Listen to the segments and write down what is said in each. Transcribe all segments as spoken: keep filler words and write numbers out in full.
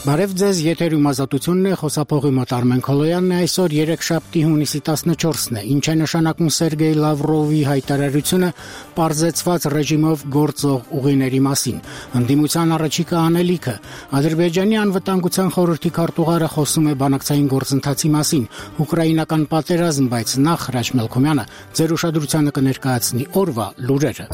Բարև ձեզ, եթերում ազատությունն է, խոսափողի մոտ Արմեն Քոլոյանն է, այսօր երեքշաբթի հունիսի տասնչորսն է, ինչ է նշանակում Սերգեյ Լավրովի հայտարարությունը պարզեցված ռեժիմով գործող ուղիների մասին, ընդդիմության առաջիկա անելիքը, Ադրբեջանի անվտանգության խորհրդի քարտուղարը խոսում է բանակցային գործընթացի մասին, ուկրաինական պատերազմ, բայց նախ Հրաչ Մելքոմյանը ձեր ուշադրությանը կներկայացնի օրվա լուրերը։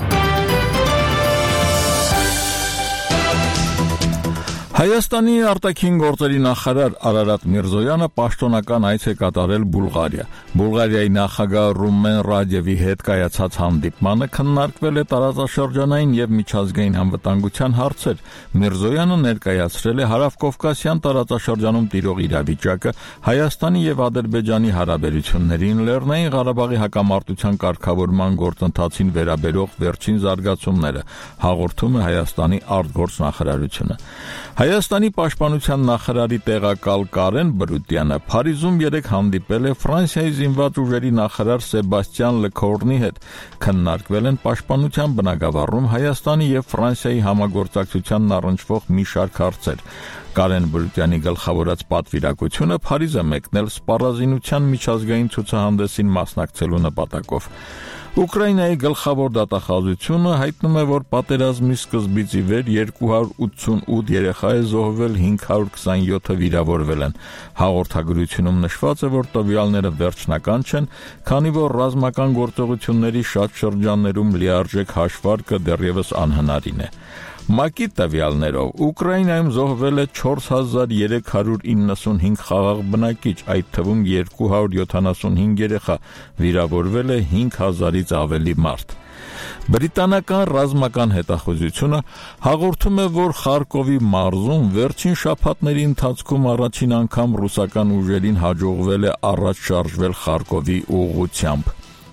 Հայաստանի արտաքին գործերի նախարար Արարատ Միրզոյանը պաշտոնական այց է կատարել Բուլղարիա։ Բուլղարիայի նախագահ Ռումեն Ռադևի հետ կայացած հանդիպմանը քննարկվել է տարածաշրջանային եւ միջազգային անվտանգության հարցեր։ Միրզոյանը ներկայացրել է հարավկովկասյան տարածաշրջանում տիրող իրավիճակը, Հայաստանի եւ Ադրբեջանի հարաբերություններին, Լեռնային Ղարաբաղի հակամարտության կարգավորման գործընթացին վերաբերող վերջին զարգացումները, հաղորդում է Հայաստանի արտգործնախարարությունը։ Հայաստանի պաշտպանության նախարարի տեղակալ Կարեն Բրուտյանը Փարիզում երեկ հանդիպել է Ֆրանսիայի զինված ուժերի նախարար Սեբաստիան Լեքորնի հետ։ Քննարկվել են պաշտպանության բնագավառում Հայաստանի եւ Ֆրանսիայի համագործակցությանն առնչվող մի շարք հարցեր։ Կարեն Բրուտյանի գլխավորած պատվիրակությունը Փարիզ է մեկնել սպառազինության միջազգային ցուցահանդեսին մասնակցելու նպատակով։ Ուկրաինայի գլխավոր դատախազությունը հայտնում է, որ պատերազմի սկզբից ի վեր երկու հարյուր ութսունութ երեխա է զոհվել, հինգ հարյուր քսաներկու վիրավորվել են։ Հաղորդագրությունում նշված է, որ տվյալները վերջնական չեն, քանի որ ռազմական գործողությունների շատ շրջաններում լիարժեք հաշվարկը դեռևս անհնարին է։ ՄԱԿ-ի տվյալներով Ուկրաինայում զոհվել է չորս հազար երեք հարյուր իննսունհինգ խաղաղ բնակիչ, այդ թվում երկու հարյուր յոթանասունհինգ երեխա, վիրավորվել է հինգ հազարից ավելի մարդ։ Բրիտանական ռազմական հետախուզությունը հաղորդում է, որ Խարկովի մարզում վերջին շաբաթների ընթացքում առաջին անգամ ռուսական ուժերին հաջողվել է առաջ շարժվել Խարկովի ուղղությամբ։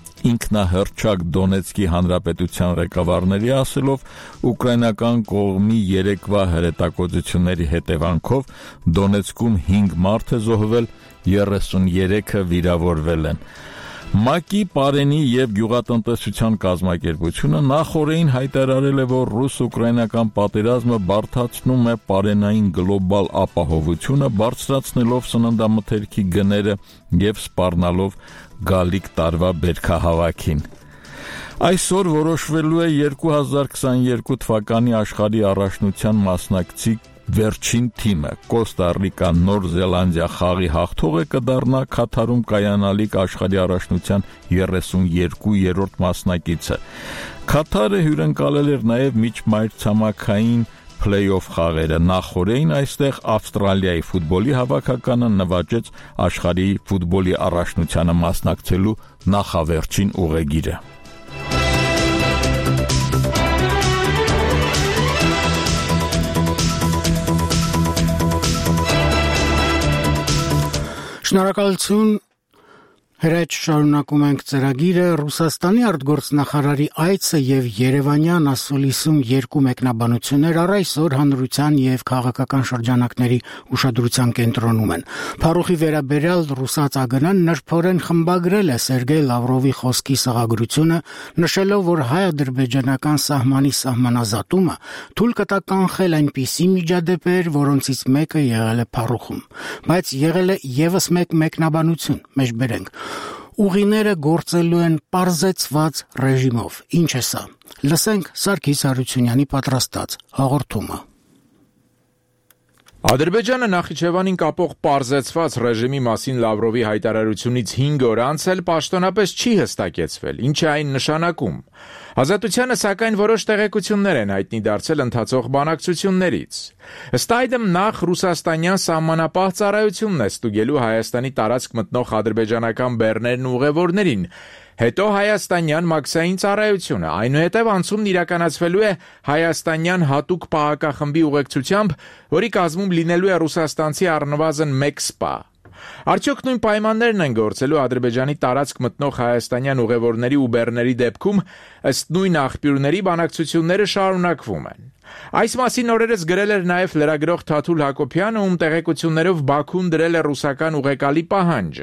Ինքնահռչակ Դոնեցկի հանրապետության ղեկավարների ասելով, ուկրաինական կողմի երեկվա հրետակոծությունների հետևանքով Դոնեցկում հինգ մարդ է զոհվել, երեսուներեքը վիրավորվել են։ ՄԱԿ-ի Պարենի եւ գյուղատնտեսության կազմակերպությունը նախօրեին հայտարարել է, որ ռուս-ուկրաինական պատերազմը բարդացնում է պարենային գլոբալ ապահովությունը, բարձրացնելով սննդամթերքի գները եւ սպառնալով գալիք տարվա բերքահավաքին։ Այսօր որոշվելու է երկու հազար քսաներկու թվականի աշխարհի առաջնության մասնակցի վերջին թիմը։ Կոստա Ռիկա Նոր Զելանդիա խաղի հաղթողը կդառնա Քաթարում կայանալիք աշխարհի առաջնության երեսուներկուերորդ մասնակիցը։ Քաթարը հյուրընկալել էր նաև միջմայրցամաքային փլեյօֆ խաղերը։ Նախօրեին այստեղ Ավստրալիայի ֆուտբոլի հավաքականը նվաճեց աշխարհի ֆուտբոլի առաջնությանը մասնակցելու նախավերջին ուղեգիրը։ Շնորհակալություն, Հրաչ, շարունակում ենք ծրագիրը։ Ռուսաստանի արտգործնախարարի այցը եւ Երևանյան ասուլիսում երկու մեկնաբանություններ առ այսօր հանրության եւ քաղաքական շրջանակների ուշադրության կենտրոնում են։ Փարուխի վերաբերյալ ռուսաց ԱԳՆ-ն նրբորեն խմբագրել է Սերգեյ Լավրովի խոսքի սղագրությունը, նշելով, որ հայ-ադրբեջանական սահմանի սահմանազատումը թույլ կտա կանխել այնպիսի միջադեպեր, որոնցից մեկը եղել է Փարուխում։ Բայց եղել է եւս մեկ մեկնաբանություն, մեջբերենք։ Ուղիները գործելու են պարզեցված ռեժիմով։ Ինչ է սա։ Լսենք Սարգիս Հարությունյանի պատրաստած հաղորդումը։ Ադրբեջանը Նախիջևանին կապող պարզեցված ռեժիմի մասին Լավրովի հայտարարությունից հինգ օր անց էլ պաշտոնապես չի հստակեցվել, ինչ է այն նշանակում։ Ազատությանը սակայն որոշ տեղեկություններ են հայտնի դարձել ընթացող բանակցություններից։ Ըստ այդմ նախ ռուսաստանյան սահմանապահ ծառայությունն է ստուգելու Հայաստանի տարածք մտնող ադրբեջանական բեռներն ու ուղևորներին, հետո հայաստանյան մաքսային ծառայությունը, այնուհետև անցումն իրականացվելու է հայաստանյան հատուկ պահակախմբի ուղեկցությամբ, որի կազմում լինելու է ռուսաստանցի առնվազն մեկ սպա։ Արդյոք նույն պայմաններն են գործելու Ադրբեջանի տարածք մտնող հայաստանյան ուղևորների ու բեռների դեպքում, ըստ նույն աղբյուրների բանակցությունները շարունակվում են։ Այս մասին օրերս գրել էր նաև լրագրող Թաթուլ Հակոբյանը, ում տեղեկություններով Բաքուն դրել է ռուսական ուղեկալի պահանջը։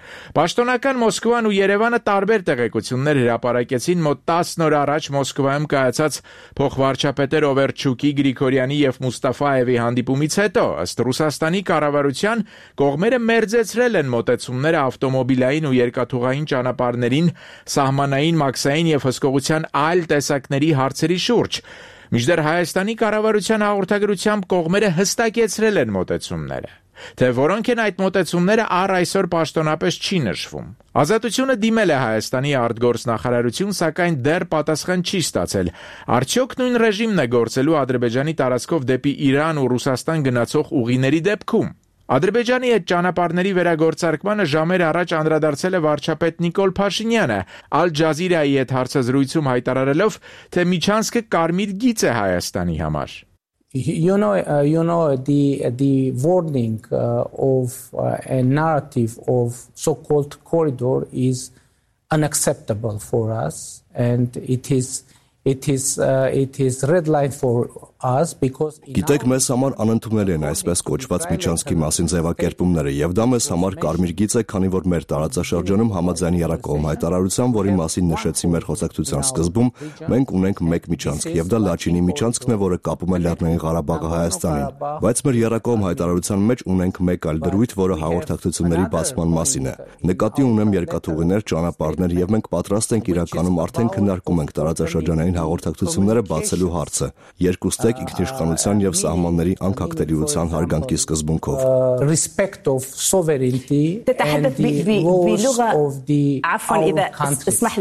Պաշտոնական Մոսկվան ու Երևանը տարբեր տեղեկություններ հրապարակեցին մոտ տասը օր առաջ Մոսկվայում կայացած փոխվարչապետեր Օվերչուկի, Գրիգորյանի եւ Մուստաֆաևի հանդիպումից հետո, ըստ Ռուսաստանի կառավարության, կողմերը մերձեցրել են մոտեցումները ավտոմոբիլային ու երկաթուղային ճանապարհներին, սահմանային, մաքսային եւ հսկողության այլ տեսակների հարցերի շուրջ։ Մինչդեռ Հայաստանի կառավարության հաղորդագրությամբ կողմերը հստակեցրել են մոտեցումները։ Թե որոնք են այդ մոտեցումները, առ այսօր պաշտոնապես չի նշվում։ Ազատությունը դիմել է Հայաստանի արտգործնախարարություն, սակայն դեռ պատասխան չի ստացել։ Արդյոք նույն ռեժիմն է գործելու Ադրբեջանի տարածքով դեպի Իրան ու Ռուսաստան գնացող ուղիների դեպքում։ Ադրբեջանի այդ ճանապարհների վերագործարկմանը ժամեր առաջ անդրադարձել է վարչապետ Նիկոլ Փաշինյանը, Ալ Ջազիրայի հետ հարցազրույցում հայտարարելով, թե Միչանսկը կարմիր գիծ է Հայաստանի համար։ You know, uh, you know the the wording uh, of uh, a narrative of so-called corridor is unacceptable for us, and it is it is uh, it is red line for us because Գիտեք, մեզ համար անընդունելի են այսպես կոչված Միչանսկի մասին ձևակերպումները, եւ դա մեզ համար կարմիր գիծ է, քանի որ մեր տարածաշրջանում համաձայն Երակոմ հայտարարության, որի մասին նշեցի մեր խոսակցության սկզբում, մենք ունենք մեկ Միչանսկ, եւ դա Լաչինի Միչանսկն է, որը կապում է Լեռնային Ղարաբաղը Հայաստանին, բայց մեր Երակոմ հայտարարության մեջ ունենք մեկ այլ դրույթ, որը հաղորդակցությունների բացման մասին է։ Նկատի ունեմ երկաթուղիներ, ճանապարհներ, եւ մենք պատրաստ ենք իրականում արդեն քննարկում ենք տարածաշրջանային հաղորդակցությունները բացելու հարցը։ Երկուստեք ինքնիշխանության եւ սահմանների անկախտելիության հարգանքի սկզբունքով respect of sovereignty and the laws of the our countries.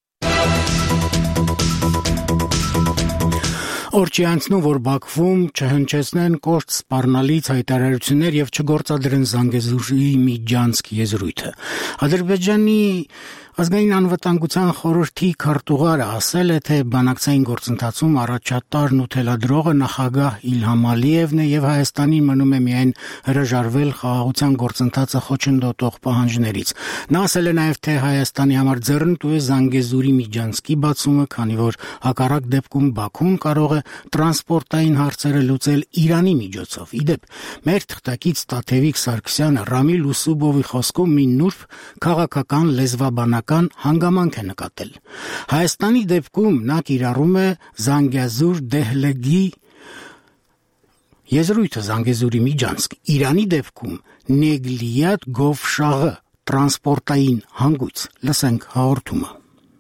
Օր չի անցնում, որ Բաքվում չհնչեցնեն կոշտ սպառնալից հայտարարություններ եւ չգործադրեն Զանգեզուրի Միջանցք եզրույթը։ Ադրբեջանի ազգային անվտանգության խորհրդի քարտուղարը ասել է, թե բանակցային գործընթացում առաջատարն ու թելադրողը նախագահ Իլհամ Ալիևն է եւ Հայաստանին մնում է միայն հրաժարվել խաղաղության գործընթացը խոչընդոտող պահանջներից։ Նա ասել է նաեւ, թե Հայաստանի համար ձեռնտու է Զանգեզուրի Միջանցքի բացումը, քանի որ հակառակ դեպքում Բաքուն կարող է տրանսպորտային հարցերը լուծել Իրանի միջոցով։ Իդեպ, մեր թղթակից Տաթևիկ Սարգսյանը Ռամիլ Ուսուբովի խոսքով մի նուրբ քաղաքական լեզվաբանական հանգամանք է նկատել։ Հայաստանի դեպքում նա կիրառում է Զանգեզուր դեհլեգի եզրույթը Զանգեզուրի Միջանցք, Իրանի դեպքում Նեգլիատ գովշաղը տրանսպորտային հանգույց։ Լսենք հաղորդումը։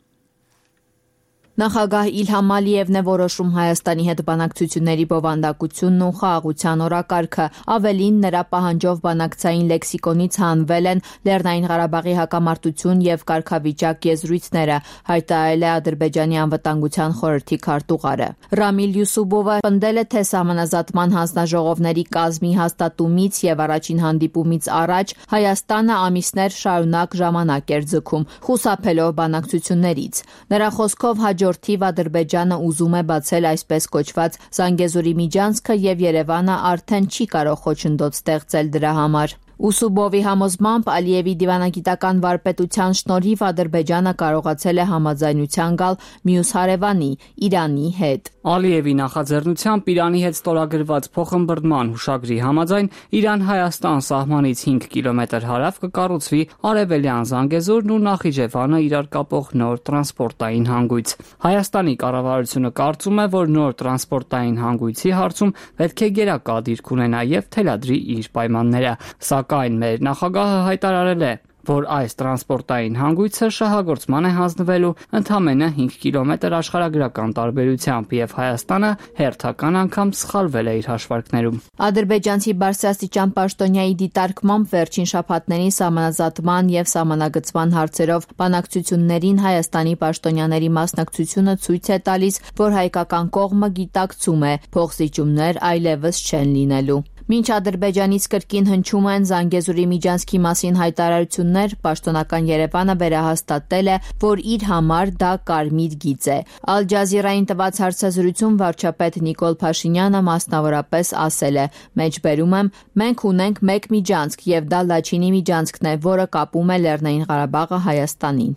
Նախագահ Իլհամ Ալիևն է որոշում Հայաստանի հետ բանակցությունների բովանդակությունն ու խաղաղության օրակարգը, ավելին նրա պահանջով բանակցային լեքսիկոնից հանվել են Լեռնային Ղարաբաղի հակամարտություն եւ կարգավիճակ եզրույթները, հայտարարել է Ադրբեջանի անվտանգության խորհրդի քարտուղարը։ Ռամիլ Յուսուբովը պնդել է, թե սահմանազատման հանձնաժողովների կազմի հաստատումից եւ առաջին հանդիպումից առաջ Հայաստանը ամիսներ շարունակ ժամանակ էր ձգում, խուսափելով բանակցություններից։ Նրա խոսքով Հաջորդիվ Ադրբեջանը ուզում է բացել այսպես կոչված Զանգեզուրի Միջանցքը եւ Երևանը արդեն չի կարող խոչընդոտ ստեղծել դրա համար։ Ուսուբովի համոզմամբ Ալիևի դիվանագիտական վարպետության շնորհիվ Ադրբեջանը կարողացել է համաձայնության գալ մյուս հարևանի՝ Իրանի հետ։ Ալիևի նախաձեռնությամբ Իրանի հետ ստորագրված փոխըմբռնման հուշագրի համաձայն Իրան-Հայաստան սահմանից հինգ կիլոմետր հարավ կկառուցվի արևելյան Զանգեզուրն ու Նախիջևանը իրար կապող նոր տրանսպորտային հանգույց։ Հայաստանի կառավարությունը կարծում է, որ նոր տրանսպորտային հանգույցի հարցում պետք է գերակա դիրք ունենա եւ թելադրի իր պայմանները։ Սակայն մեր նախագահը հայտարարել է, որ այս տրանսպորտային հանգույցը շահագործման է հանձնվելու ընդամենը հինգ կիլոմետր աշխարհագրական տարբերությամբ եւ Հայաստանը հերթական անգամ սխալվել է իր հաշվարկներում։ Ադրբեջանցի բարձրաստիճան պաշտոնյայի դիտարկմամբ վերջին շաբաթների սահմանազատման եւ սահմանագծման հարցերով բանակցություններին Հայաստանի պաշտոնյաների մասնակցությունը ցույց է տալիս, որ հայկական կողմը գիտակցում է փոխզիջումներ այլևս չեն լինելու։ Մինչ Ադրբեջանից կրկին հնչում են Զանգեզուրի Միջանցքի մասին հայտարարություններ, պաշտոնական Երևանը վերահաստատել է, որ իր համար դա կարմիր գիծ է։ Ալ Ջազիրային տված հարցազրույցում վարչապետ Նիկոլ Փաշինյանը մասնավորապես ասել է. «Մեջբերում եմ, մենք ունենք մեկ Միջանցք եւ դա Լաչինի Միջանցքն է, որը կապում է Լեռնային Ղարաբաղը Հայաստանին»։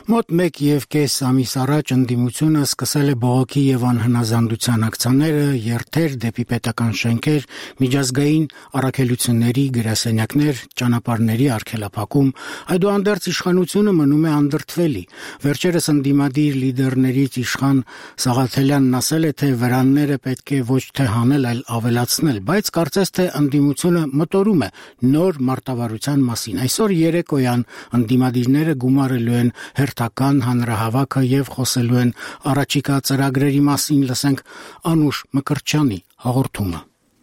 Մոտ մեկ եւ կես ամիս առաջ ընդդիմությունը սկսել է բողոքի եւ անհնազանդության ակցիաները, երթեր դեպի պետական շենքեր, միջազգային առաքելությունների գրասենյակներ, ճանապարհների արգելափակում, այդուհանդերձ իշխանությունը մնում է անդրդվելի։ Վերջերս ընդդիմադիր լիդերներից իշխան Սաղաթելյանն ասել է, թե վրանները պետք է ոչ թե հանել, այլ ավելացնել, բայց կարծես թե ընդդիմությունը մտորում է նոր մարտավարության մասին։ Այսօր երեկոյան ընդդիմադիրները գումարելու են հերթական հանրահավաքը եւ խոսելու են առաջիկա ծրագրերի մասին, լսենք Անուշ Մկրտչյանի հաղորդումը։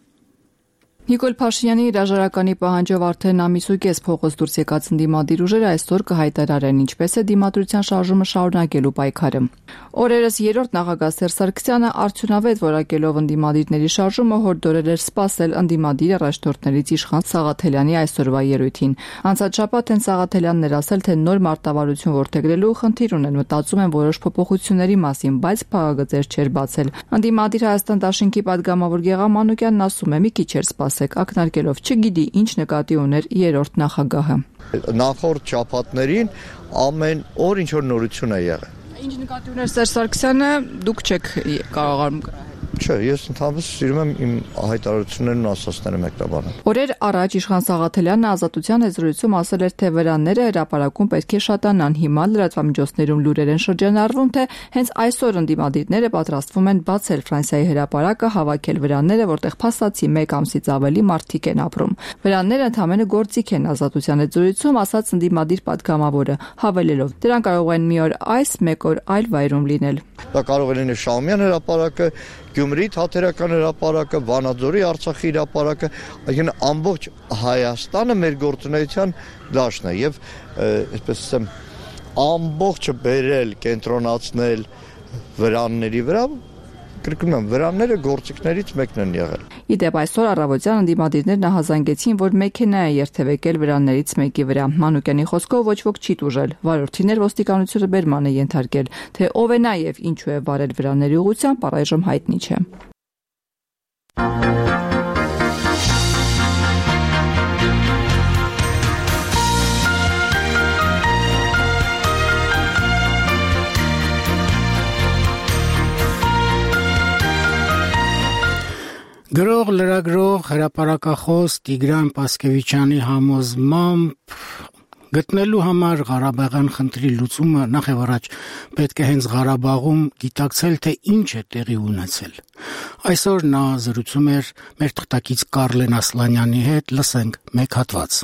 Նիկոլ Փաշինյանի հրաժարականի պահանջով արդեն ամիս ու կես փողոց դուրս եկած ընդդիմադիր ուժերը այսօր կհայտարարեն ինչպես է դիմադրության շարժումը շարունակելու պայքարը։ Օրերս երրորդ նախագահ Սերժ Սարգսյանը արդյունավետ որակելով ընդդիմադիրների շարժումը հորդորել էր սպասել ընդդիմադիր առաջնորդներից իշխան Սաղաթելյանի այսօրվա ելույթին։ Անցած շաբաթ են Սաղաթելյանն էր ասել, թե նոր մարտավարություն որդեգրելու խնդիր ունեն, մտածում են որոշ փոփոխությունների մասին, բայց փաղագծեր չէր բացել։ Ընդդիմադիր Հայաստան դաշինքի падգամավոր Գեղամ Մանուկյանն ասում է՝ մի քիչ էր սպասել, ակնարկելով չգիտի ինչ նկատի ուներ երրորդ նախագահը։ Նախորդ շաբաթներին ամեն օր ինչ որ նորություն է եղել։ Ինչ նկատի ուներ Սերժ Սարգսյանը, դուք չեք կարողանում կրահել։ Չէ, ես ընդհանրապես սիրում եմ իմ հայտարարություններն ու ասածները մեկնաբանել։ Օրեր առաջ իշխան Սաղաթելյանը Ազատության եզրույցում ասել էր, թե վրանները հրապարակում պետք է շատանան։ Հիմա լրատվամիջոցներում լուրեր են շրջանառվում, թե հենց այսօր ընդդիմադիրները պատրաստվում են բացել Ֆրանսիայի հրապարակը, հավաքել վրանները, որտեղ փաստացի մեկ ամսից ավելի մարդիկ են ապրում։ Վրանները ընդհանրապես գործիք են, Ազատության եզրույցում ասաց ընդդիմադիր падգամավորը, հավելելով. դրանք կարող են մի օր այս, մեկ օր այլ վայրում լինել։ Դա կարող է լինել Շահումյան հրապարակը, Գյումրի թատերական հրապարակը, Վանաձորի Արցախի հրապարակը, այսինքն ամբողջ Հայաստանը մեր գործունեության դաշտն է եւ այսպես ասեմ ամբողջը բերել, կենտրոնացնել վրանների վրա, կրկնում եմ, վրանները գործիքներից մեկն են եղել։ Իդեպ այսօր առավոտյան ընդդիմադիրներն ահազանգեցին, որ մեքենա է երթևեկել վրաններից մեկի վրա։ Մանուկյանի խոսքով ոչ ոք չի տուժել։ Վարորդիներ ոստիկանությունը բերման է ենթարկել, թե ով է նա եւ ինչու է վարել վրանների ուղղությամբ, առայժմ հայտնի չէ։ Գրող, լրագրող, հրապարակախոս Տիգրան Պասկևիչյանի համոզմամբ գտնելու համար Ղարաբաղյան խնդրի լուծումը նախ եւ առաջ պետք է հենց Ղարաբաղում գիտակցել, թե ինչ է տեղի ունեցել։ Այսօր նա զրուցում էր մեր թղթակից Կարլեն Ասլանյանի հետ, լսենք մեկ հատված։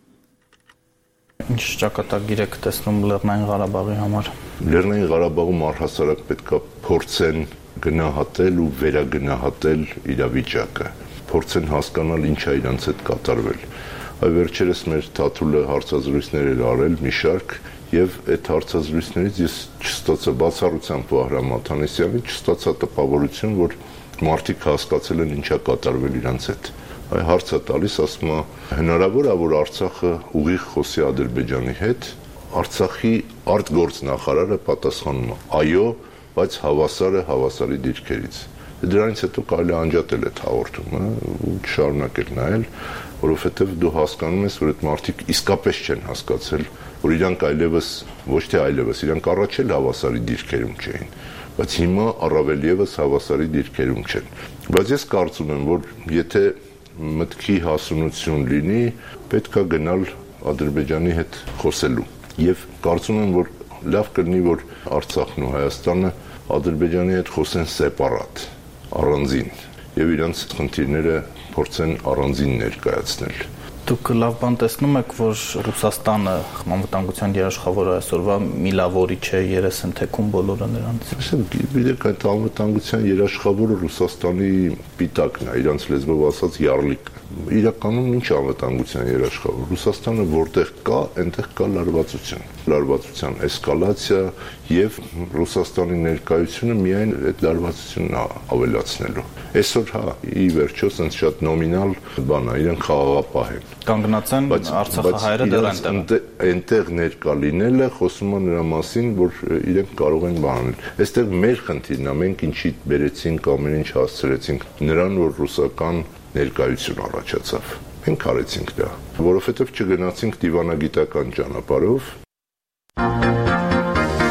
Ինչ ճակատագիր եք տեսնում Լեռնային Ղարաբաղի համար։ Լեռնային Ղարաբաղում առհասարակ պետք է փորձեն գնահատել ու վերագնահատել իրավիճակը, փորձեն հասկանալ ինչ է իրանց հետ կատարվել։ Այ վերջերս մեր Թաթուլը հարցազրույցներ էր արել մի շարք եւ այդ հարցազրույցներից ես չստացա բացառությամբ Վահրամ Աթանեսյանի չստացա տպավորություն, որ մարդիկ հասկացել են ինչա կատարվել իրանց հետ։ Այ հարցը տալիս ասում է հնարավոր է որ Արցախը ուղիղ խոսի Ադրբեջանի հետ, Արցախի արտգործնախարարը պատասխանում է այո, բայց հավասարը հավասարի դիրքերից։ Դրանից հետո կարելի անջատել այդ հաղորդումը ու շարունակել նայել, որովհետև դու հասկանում ես, որ այդ մարդիկ իսկապես չեն հասկացել, որ իրանք այլևս ոչ թե այլևս, իրանք առաջ էլ հավասարի դիրքերում չէին, բայց հիմա առավել եւս հավասարի դիրքերում չեն։ Բայց ես կարծում եմ, որ եթե մտքի հասունություն լինի, պետք է գնալ Ադրբեջանի հետ խոսելու։ Եվ կարծում եմ, որ լավ կլինի, որ Արցախն ու Հայաստանը Ադրբեջանի հետ խոսեն սեպարատ, առանձին, եւ իրանց խնդիրները փորձեն առանձին ներկայացնել։ Դուք լավ բան տեսնում եք, որ Ռուսաստանը անվտանգության երաշխավորը այսօրվա մի լավ օրի չէ, երես են թեքում բոլորը նրանց։ Գիտեք, այդ անվտանգության երաշխավորը Ռուսաստանի պիտակն է, իրանց լեզվով ասած յառլիկ։ Իրականում ինչ անվտանգության երաշխավոր։ Ռուսաստանը որտեղ կա, այնտեղ կա լարվածություն, լարվածության էսկալացիա եւ Ռուսաստանի ներկայությունը միայն այդ լարվածությունն ավելացնելու։ Այսօր հա, ի վերջո sense շատ նոմինալ բան է, իրենք խաղաղապահ են։ Կանգնած են Արցախի հայերը դեռ այնտեղ։ Այնտեղ ներկա լինելը խոսում է նրա մասին, որ իրենք կարող են բանել։ Այստեղ մեր խնդիրն է, մենք ինչի բերեցինք, ամեն ինչ հասցրեցինք նրան, որ ռուսական ներկայություն առաջացավ։ Մենք արեցինք դա, որովհետև չգնացինք դիվանագիտական ճանապարհով։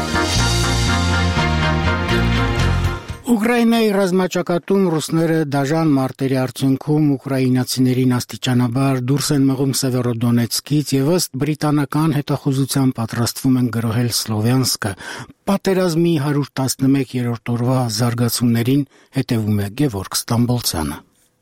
Ուկրաինայի ռազմաճակատում ռուսները դաժան մարտերի արդյունքում ուկրաինացիներին աստիճանաբար դուրս են մղում Սևերոդոնեցկից եւ ըստ բրիտանական հետախուզության պատրաստվում են գրոհել Սլովյանսկը։ Պատերազմի հարյուր տասնմեկերորդ օրվա զարգացումներին հետևում է Գևորգ Ստամբոլցյանը։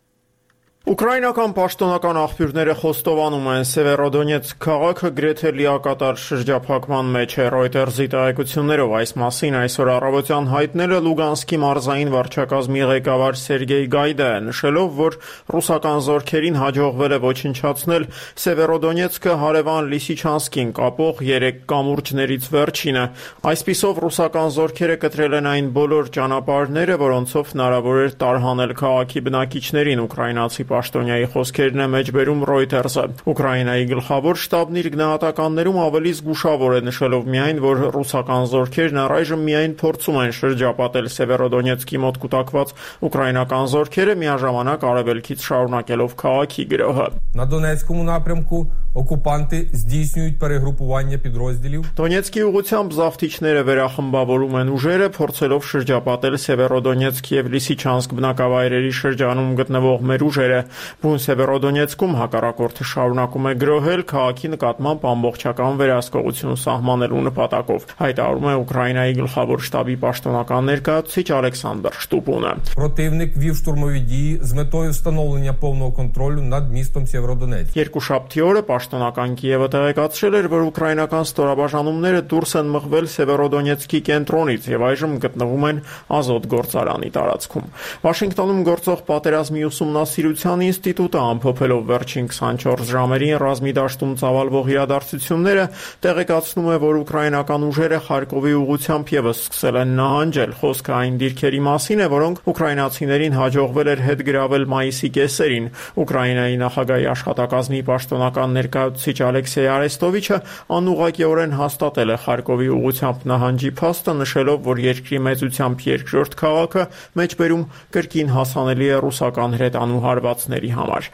Ուկրաինական պաշտոնական աղբյուրները խոստովանում են Սևերոդոնեցկ քաղաքը գրեթե լիակատար շրջափակման մեջ է։ Reuters-ի տեղեկություններով այս մասին այսօր առավոտյան հայտնել է Լուգանսկի մարզային վարչակազմի ղեկավար Սերգեյ Գայդայը, նշելով, որ ռուսական զորքերին հաջողվել է ոչնչացնել Սևերոդոնեցկը հարևան Լիսիչանսկին կապող երեք կամուրջներից վերջինը։ Այսպիսով ռուսական զորքերը կտրել են այն բոլոր ճանապարհները, որոնցով հնարավոր էր տարհանել քաղաքի բնակիչներին։ Ուկրաինացի պաշտոնյայի խոսքերն է մեջբերում Reuters-ը։ Ուկրաինայի գլխավոր շտաբն իր գնահատականներում ավելի զգուշավոր է, նշելով միայն, որ ռուսական զորքերն առայժմ միայն փորձում են շրջապատել Սևերոդոնեցկի մոտ կուտակված ուկրաինական զորքերը, միաժամանակ արևելքից շարունակելով քաղաքի գրոհը։ На Донецькому напрямку окупанти здійснюють перегрупування підрозділів. Դոնեցկի ուղղությամբ զավթիչները վերախմբավորում են ուժերը, փորձելով շրջապատել Սևերոդոնեցկ եւ Լիսիչանսկ բնակավայրերի շրջանում գտնվող մեր ուժերը։ Բուն Սևերոդոնեցկում հակառակորդը շարունակում է գրոհել քաղաքի նկատմամբ ամբողջական վերահսկողություն սահմանելու նպատակով, հայտարարում է Ուկրաինայի գլխավոր շտաբի պաշտոնական ներկայացուցիչ Ալեքսանդր Շտուպունը։ Противник вів штурмові дії з метою встановлення повного контролю над містом Сєвєродонецьк. Երկուշաբթի օրը պաշտոնական Կիևը տեղեկացրել էր, որ ուկրաինական ստորաբաժանումները դուրս են մղվել Սևերոդոնեցկի կենտրոնից եւ այժմ գտնվում են Ազոտ գործարանի տարածքում։ Վաշինգտոնում գործող պատերազմի ուսումնասիրության ինստիտուտը ամփոփելով վերջին քսանչորս ժամերին ռազմի դաշտում ծավալվող իրադարձությունները տեղեկացնում է, որ ուկրաինական ուժերը Խարկովի ուղղությամբ եւս սկսել են նահանջել։ Խոսքը այն դիրքերի մասին է, որոնք ուկրաինացիներին հաջողվել էր հետ գրավել մայիսի կեսերին։ Ուկրաինայի նախագահի աշխատակազմի պաշտոնական ներկայացուցիչ Ալեքսեյ Արեստովիչը անուղղակիորեն հաստատել է Խարկովի ուղղությամբ նահանջի փաստը, նշելով, որ երկրի մեծությամբ երկրորդ քաղաքը մեջբերում կրկին հասանելի է ռուսական հրետանու հարվածների համար։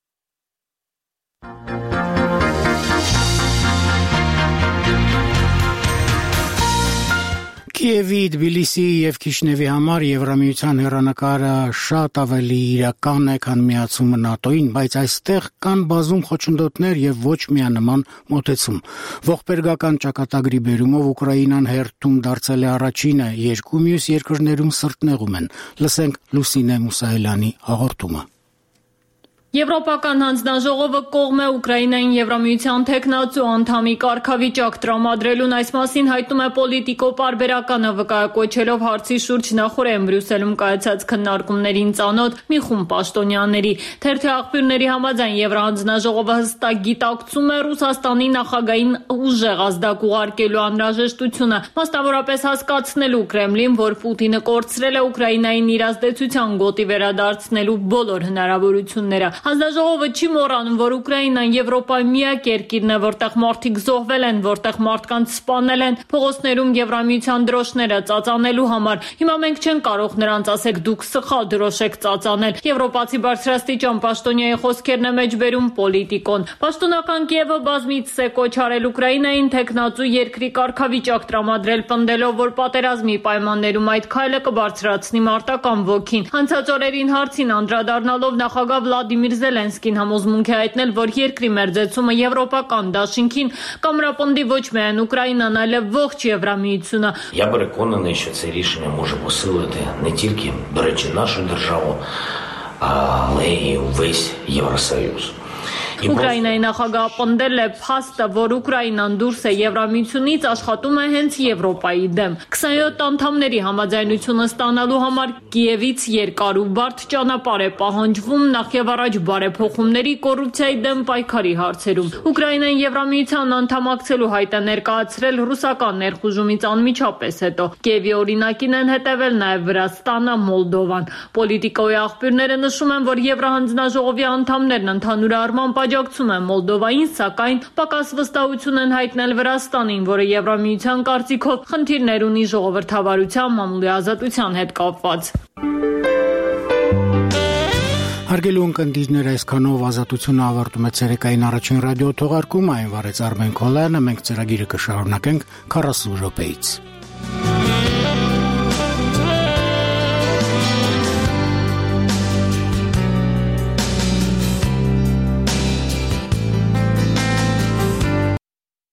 Կիևի, Թբիլիսիի եւ Քիշնևի համար Եվրամիության հեռանկարը շատ ավելի իրական է, քան միացումը ՆԱՏՕ-ին, բայց այստեղ կան բազում խոչընդոտներ եւ ոչ միանման մոտեցում։ Ողբերգական ճակատագրի բերումով Ուկրաինան հերթում դարձել է առաջինը, երկու մյուս երկրներում սրտնեղում են։ Լսենք Լուսինե Մուսայելյանի հաղորդումը։ Եվրոպական հանձնաժողովը կողմ է Ուկրաինային Եվրամիության թեկնածու անդամի կարգավիճակ տրամադրելուն, այս մասին հայտնում է Պոլիտիկո պարբերականը, վկայակոչելով հարցի շուրջ նախօրեն Բրյուսելում կայացած քննարկումներին ծանոթ մի խումբ պաշտոնյաների։ Թերթի աղբյուրների համաձայն Եվրահանձնաժողովը հստակ գիտակցում է Ռուսաստանի նախագահին ուժեղ ազդակ ուղարկելու անհրաժեշտությունը, մասնավորապես հասկացնելու Կրեմլին, որ Պուտինը կորցրել է Ուկրաինային իր ազդեցության գոտի վերադարձնելու բոլոր հնարավորությունները։ Հանձնաժողովը չի մոռանում, որ Ուկրաինան Եվրոպայի միակ երկիրն է, որտեղ մարդիկ զոհվել են, որտեղ մարդկանց սպանել են փողոցներում Եվրամիության դրոշները ծածանելու համար։ Հիմա մենք չենք կարող նրանց ասեք դուք սխալ դրոշ եք ծածանել։ Եվրոպացի բարձրաստիճան պաշտոնյայի խոսքերն է մեջբերում Պոլիտիկոն։ Պաշտոնական Կիևը բազմիցս է կոչ արել Ուկրաինային թեկնածու երկրի կարգավիճակ տրամադրել, պնդելով, որ պատերազմի պայմաններում այդ քայլը կբարձրացնի մարտական ոգին։ Անցած օրերին հարցին անդրադառնալով նախագահ Վլադիմիր Զելենսկին համոզմունք է հայտնել, որ երկրի մերձեցումը եվրոպական դաշինքին կամրապնդի ոչ միայն Ուկրաինան, այլև ողջ Євроміությունը. Я переконаний, що це рішення може посилити не тільки, до речі, нашу державу, але й увесь Євросоюз. Ուկրաինայի նախագահը պնդել է փաստը, որ Ուկրաինան դուրս է Եվրամիությունից, աշխատում է հենց Եվրոպայի դեմ։ քսանյոթ անդամների համաձայնությունը ստանալու համար Կիևից երկար ու բարդ ճանապարհ է պահանջվում, նախ եւ առաջ բարեփոխումների, կոռուպցիայի դեմ պայքարի հարցերում։ Ուկրաինային Եվրամիության անդամակցելու հայտ է ներկայացրել ռուսական ներխուժումից անմիջապես հետո։ Կիևի օրինակին են հետևել նաեւ Վրաստանը, Մոլդովան։ Պոլիտիկոյի աղբյուրները նշում են, որ Եվրահանձնաժողովի անդամներն ընդհանուր առմամբ աջակցում են Մոլդովային, սակայն պակաս վստահություն են հայտնել Վրաստանին, որը Եվրամիության կարծիքով խնդիրներ ունի ժողովրդավարության, մամուլի ազատության հետ կապված։ Հարգելի ունկնդիրներ, այսքանով Ազատությունը ավարտում է ցերեկային առաջին ռադիո թողարկումը, այն վարեց Արմեն Քոլյանը, մենք ծրագիրը կշարունակենք քառասուն րոպեից։